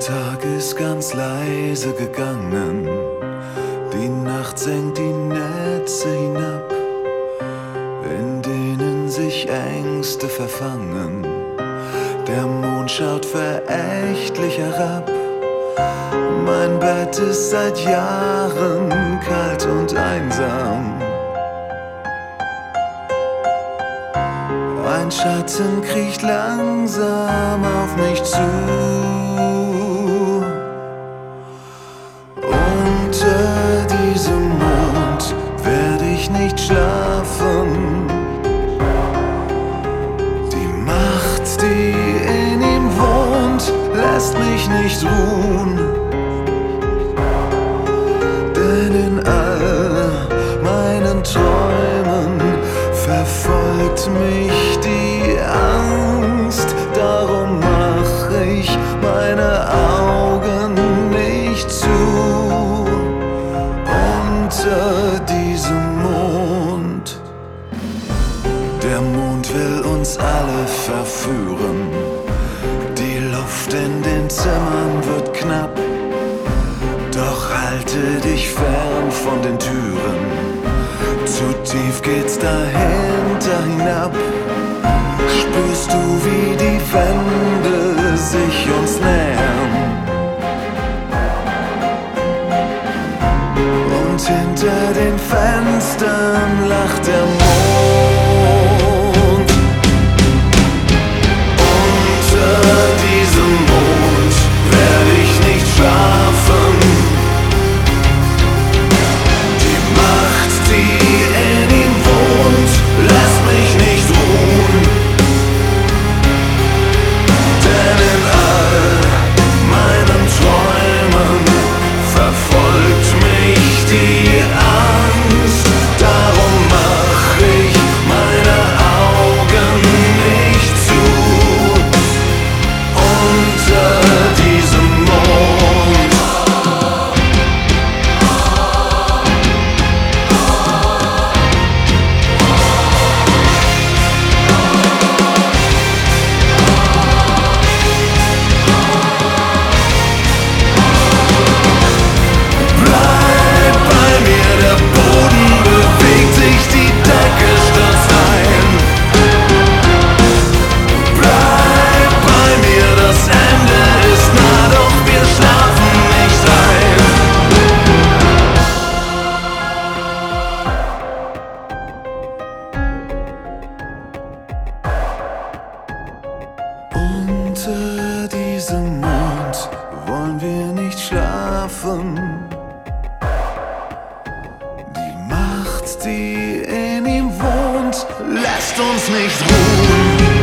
Tag ist ganz leise gegangen, die Nacht senkt die Netze hinab, in denen sich Ängste verfangen. Der Mond schaut verächtlich herab. Mein Bett ist seit Jahren kalt und einsam. Ein Schatten kriecht langsam auf mich zu. Unter diesem Mond werde ich nicht schlafen. Die Macht, die in ihm wohnt, lässt mich nicht ruhen. Denn in all meinen Träumen verfolgt mich die Angst. Darum mach ich meine Augen nicht zu. Unter diesem Mond. Der Mond will uns alle verführen. Die Luft in den Zimmern wird knapp. Doch halte dich fern von den Türen. Zu tief geht's dahinter hinab. Spürst du, wie die Wände sich uns nähern? Und hinter den Fenstern lacht der Mond. Unter diesem Mond werde ich nicht schlafen. Die Macht, die in ihm wohnt, lässt mich nicht ruhen. Denn in all meinen Träumen verfolgt mich die Angst. Darum mach ich meine Augen nicht zu. Unter diesem Mond. Bleib bei mir, der Boden bewegt sich, die Decke stürzt ein. Bleib bei mir, das Ende ist nah, doch wir schlafen nicht ein. Unter diesem Mond wollen wir nicht schlafen. Die Macht, die in ihm wohnt, lässt uns nicht ruhen.